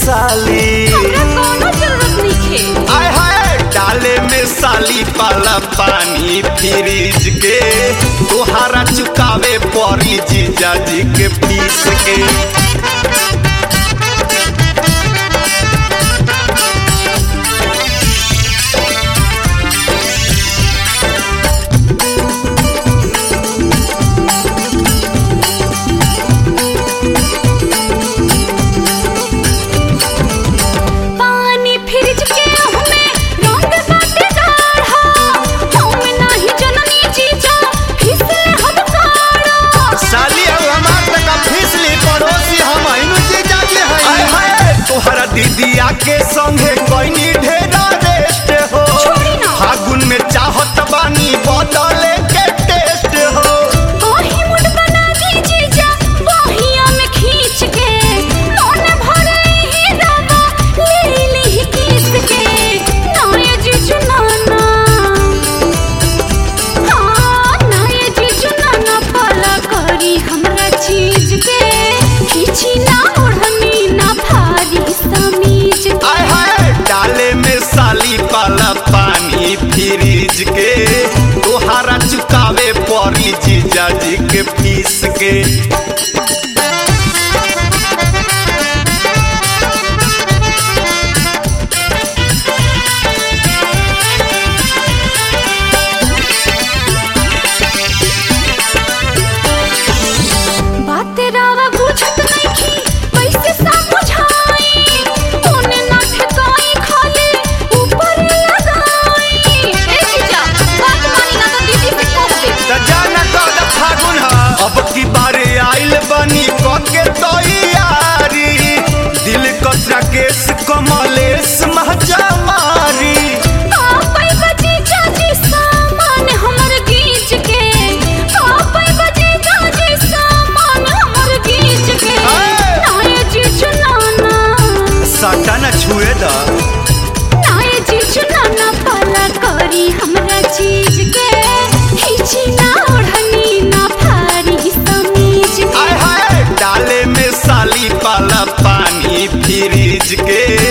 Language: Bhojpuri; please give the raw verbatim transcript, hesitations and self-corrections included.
साली हमरा कोनो जरूरत नइखे। आय हाय डाले में साली पाला पानी फ्रिज के तोहारा चुकावे पड़ी जीजा जी के फीस के। पानी फ्रिज के हमें रंग बाटे गाढ़ा, हमें नाही जननी जीजा फिसले हम काढ़ा। साली अब हमार तक फिसली पड़ोसी हम इनु जीजा जी है। आय हाय तोहरा दीदिया के संगे कोइनी ढेरा रेस्ट हो, छोड़ी ना। फागुन में चाहत बानी बदले के टेस्ट हो। ओही मुड बना दी जीजा बहिया में खींच के, मन भरे ही रवा ले ली किस के। नाये जीजू नाना, हाँ नाये जीजू नाना पाला करी हमरा चीज के, खींची ना ओढ़नी ना भारी समीज के। आय हाय डाले में साली पाला पानी फ्रिज के तोहारा चुकावे पड़ी जीजा जी के फीस के। बात रावा बुझत नइखी कैसे समझाई, ओने ना ठेकाई खाली ऊपर लगाई। ए जीजा बात मानी ना तो दीदी से कह दे। त जाना कद फागुन ह अब की बारे आइल बनी कके तैयारी, दिल कतरा केस कमलेश महजमारी। आपै बजी जाजी सामान हमर गीच के, आपै बजी जाजी सामान हमर गीच के। ए! नाये जीजू नाना, साटा न छुए द नाये जीजू नाना पाला करी हमरा चीज के, खींची ना ओढ़नी ना भारी समीज के। आय हाय डाले में साली पाला पानी फ्रिज के